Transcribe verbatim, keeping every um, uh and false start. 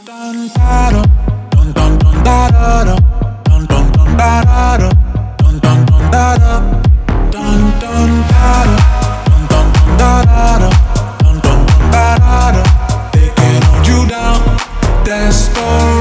dun da da, dun dun dun da da da, dun dun dun da da da, dun dun dun da da, dun dun da da, dun dun dun da da da, dun dun dun da da da. They can hold you down, desperate.